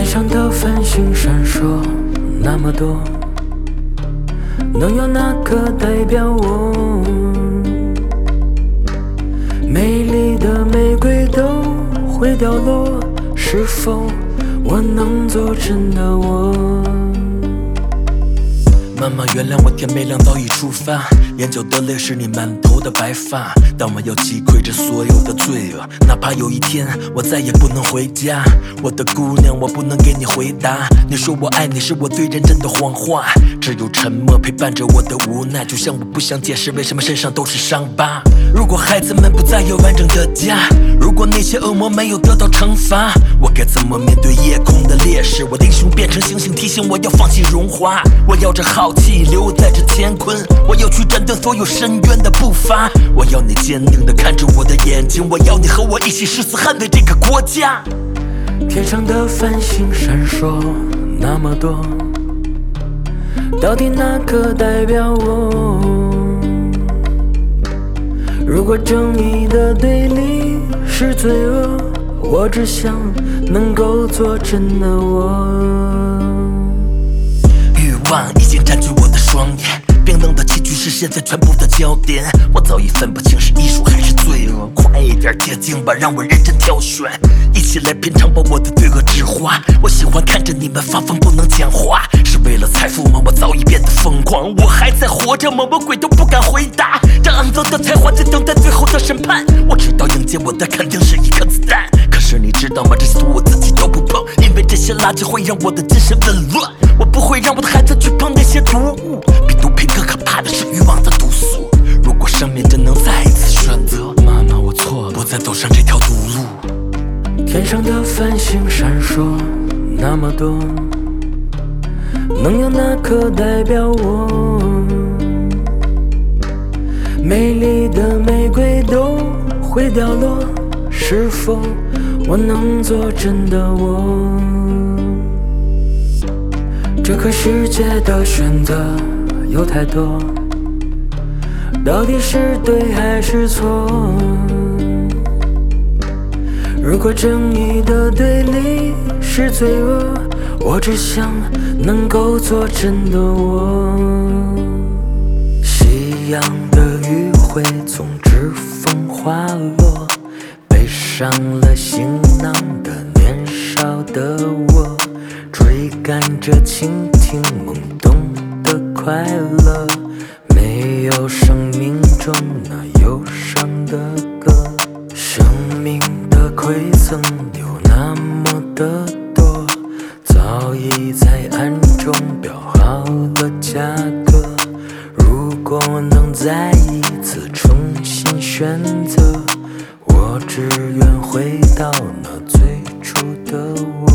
上的繁星闪烁那么多，能有哪个代表我？美丽的玫瑰都会掉落，是否我能做真的我？ 妈妈原谅我，天没亮早已出发，眼角的泪是你满头的白发，但我要击溃这所有的罪恶，哪怕有一天我再也不能回家。我的姑娘，我不能给你回答，你说我爱你是我最认真的谎话，只有沉默陪伴着我的无奈，就像我不想解释为什么身上都是伤疤。如果孩子们不再有完整的家，如果那些恶魔没有得到惩罚，我该怎么面对夜空的烈士？我的英雄变成星星，提醒我要放弃荣华，我要这好气留在这乾坤，我要去斩断所有深渊的步伐，我要你坚定地看着我的眼睛，我要你和我一起誓死捍卫这个国家。 天上的繁星闪烁那么多，到底哪个代表我？如果正义的对立是罪恶，我只想能够做真的我。 欲望已经占据我的双眼，冰冷的气局是现在全部的焦点，我早已分不清是艺术还是罪恶，快一点接近吧，让我认真挑选，一起来品尝吧我的罪恶之花。我喜欢看着你们发疯不能讲话，是为了财富吗？我早已变得疯狂，我还在活着吗？我鬼都不敢回答，这肮脏的才华在等待最后的审判，我知道迎接我的肯定是一颗子弹，可是你知道吗？这些我自己都不碰，因为这些垃圾会让我的精神紊乱，我不会让我的孩子去碰那些毒物，比毒品更可怕的是欲望的毒素。如果生命真能再一次选择，妈妈我错了，不再走上这条毒路。 天上的繁星闪烁那么多，能有哪个代表我？美丽的玫瑰都会掉落，是否我能做真的我？这个世界的选择有太多，到底是对还是错？如果正义的对立是罪恶，我只想能够做真的我。夕阳的余晖从指缝滑落，背上了行囊的年少的我，追赶着倾听懵懂的快乐，没有生命中那忧伤的歌。生命的馈赠有那么的多，早已在暗中标好了价格，如果能再一次重新选择，我只愿回到那最初的我。